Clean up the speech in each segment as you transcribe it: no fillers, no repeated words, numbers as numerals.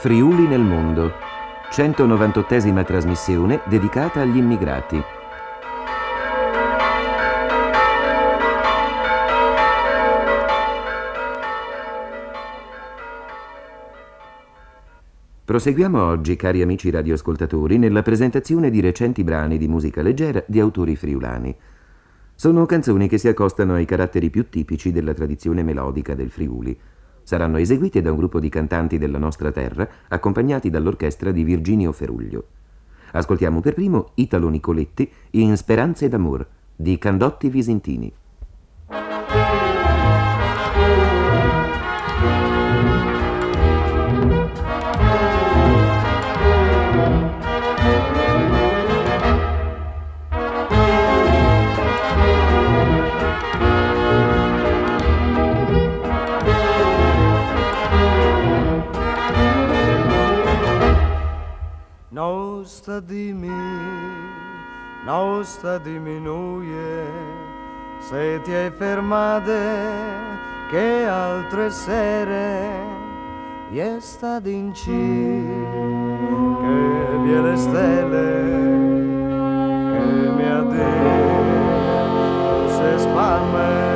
Friuli nel mondo, 198esima trasmissione dedicata agli immigrati. Proseguiamo oggi, cari amici radioascoltatori, nella presentazione di recenti brani di musica leggera di autori friulani. Sono canzoni che si accostano ai caratteri più tipici della tradizione melodica del Friuli. Saranno eseguite da un gruppo di cantanti della nostra terra, accompagnati dall'orchestra di Virginio Feruglio. Ascoltiamo per primo Italo Nicoletti in Speranze d'amor di Candotti Visentini. Non sta diminuye, se ti hai fermate che altre sere e sta d'inci che via le stelle che mi ha detto se spalme.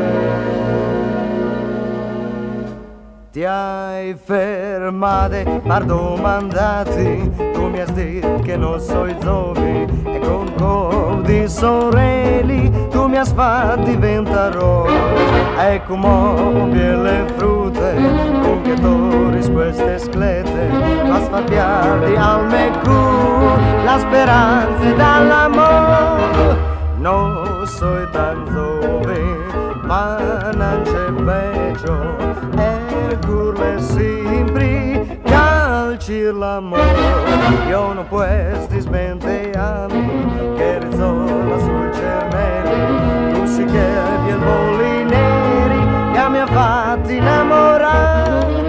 Ti hai fermate per domandati, tu mi hai detto che non so i zovi e con codi sorelli tu mi hai fatto diventarò. Ecco mobili le frutte con che tu risposte sclete a sfabbiarti al mecu la speranza dall'amore. Non so tanto ma non c'è peggio e curle sempre calcir l'amore. Io non puoi smentirmi che rizola sul cervello, tu si che vi il voli neri che mi ha fatto innamorare.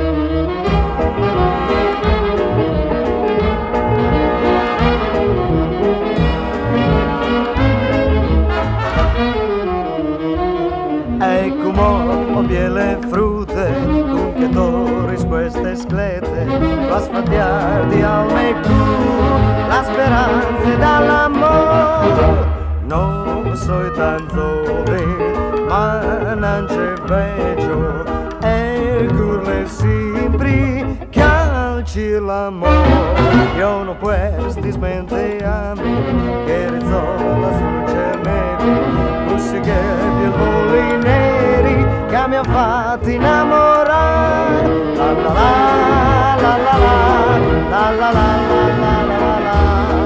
Ecco mo le frutte con che tu risposte sclete va sfadiarti al mecu la speranza dall'amore. Non so tanto ma non c'è peggio e curle sempre calci l'amore. Io non puoi smentirmi che rizzola sul cervello, tu si che il voli neri che mi ha fatto innamorare. La la la la la la la la la la la.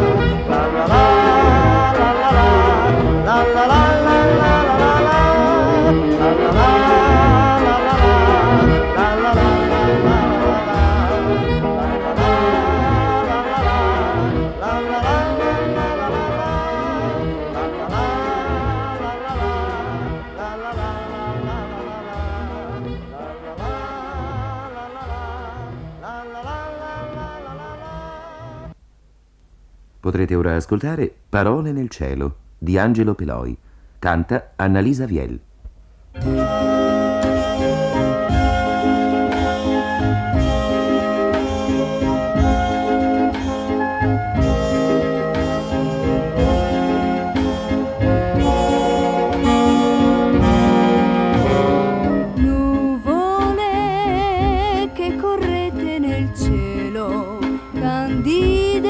Potrete ora ascoltare Parole nel cielo di Angelo Peloi. Canta Annalisa Viel. Nuvole che correte nel cielo, candide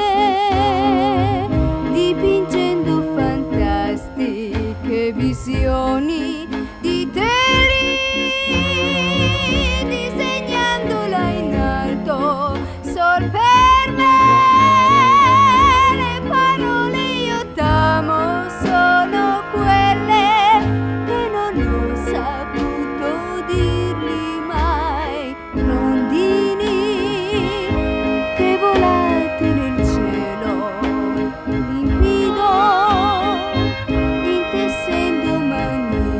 dipingendo fantastiche visioni di te lì, disegnandola in alto, sol per me. Le parole io t'amo sono quelle che non ho saputo dirgli mai. Rondini che volate nel cielo limpido, intessendo magnifici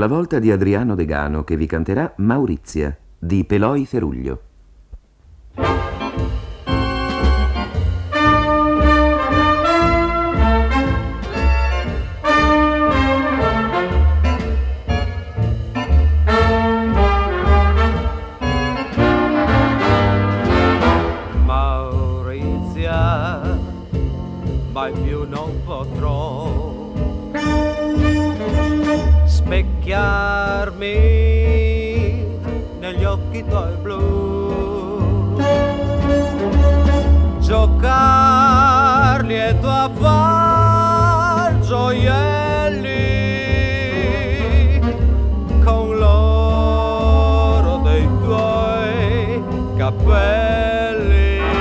la volta di Adriano Degano, che vi canterà Maurizia, di Peloi Feruglio. Mai più non potrò specchiarmi negli occhi tuoi blu, giocar lieto a far gioielli con l'oro dei tuoi capelli.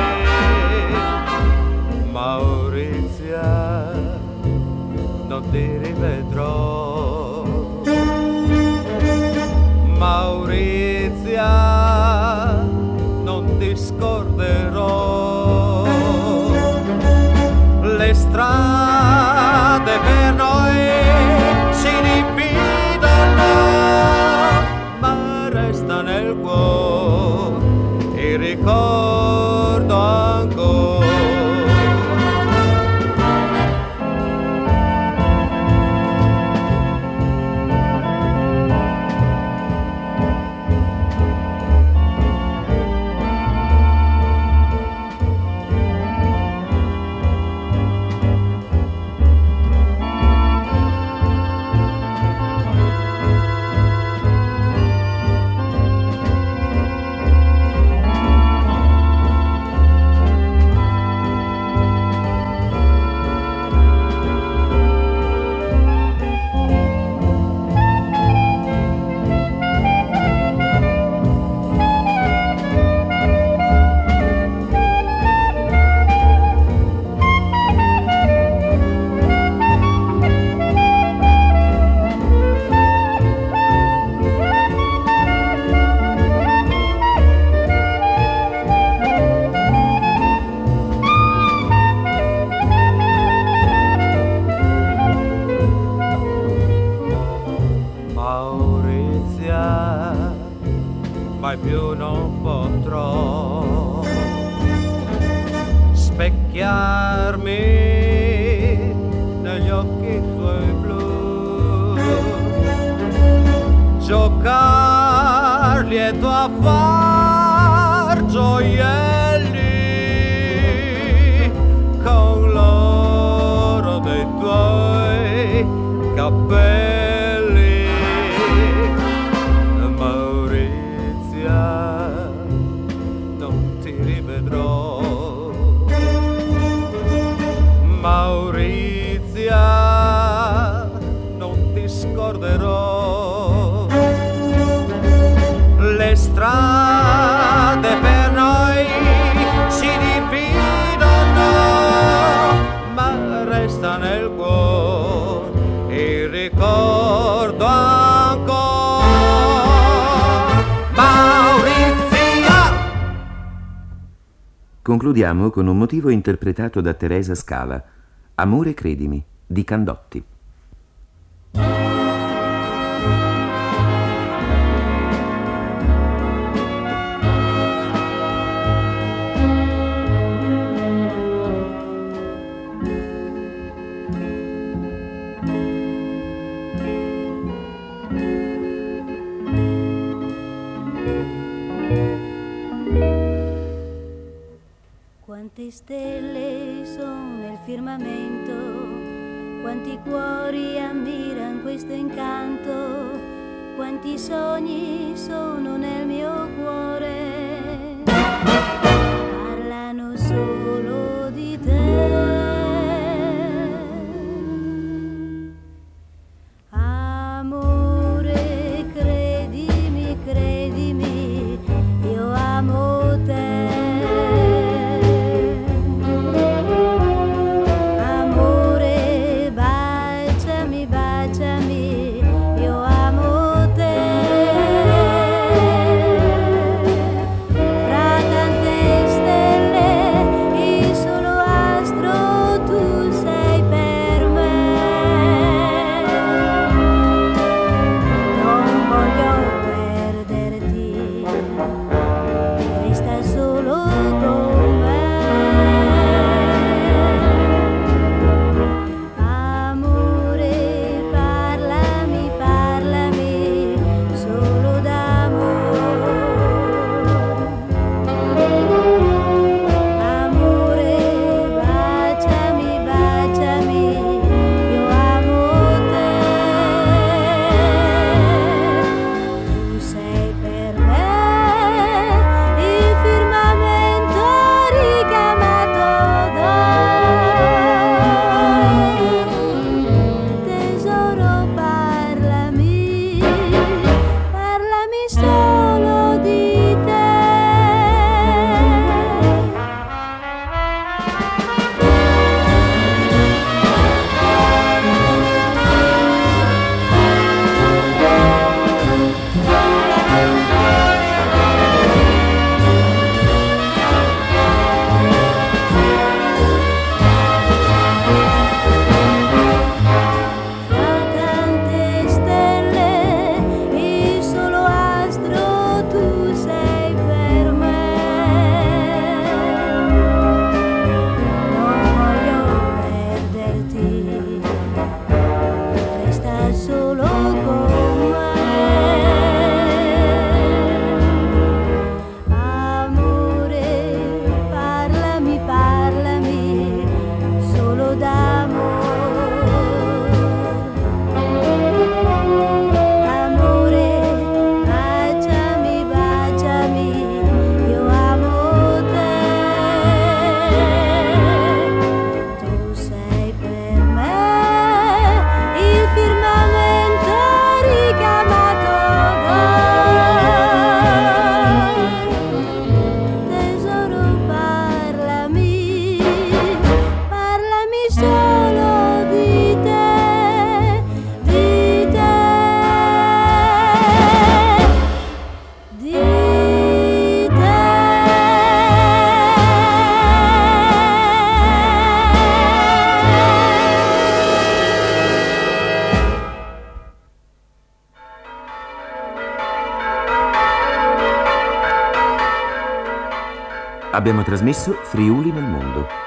Maurizia, non ti rivedrò. Maurizia, non ti scorderò. Le strade per noi si dividono, ma resta nel cuore il ricordo ancora. Mai più non potrò specchiarmi negli occhi tuoi blu, giocar lieto a far gioielli con l'oro dei tuoi capelli. Non ti rivedrò. Maurizia, non ti scorderò. Le strade per noi si dividono, ma resta nel cuore il ricordo ancora. Concludiamo con un motivo interpretato da Teresa Scala, Amore credimi, di Candotti. Quante stelle sono nel firmamento, quanti cuori ammirano questo incanto, quanti sogni sono nel mio cuore, parlano solo di te. Amore, credimi, credimi, io amo te. Baciami, io amo te. Abbiamo trasmesso Friuli nel mondo.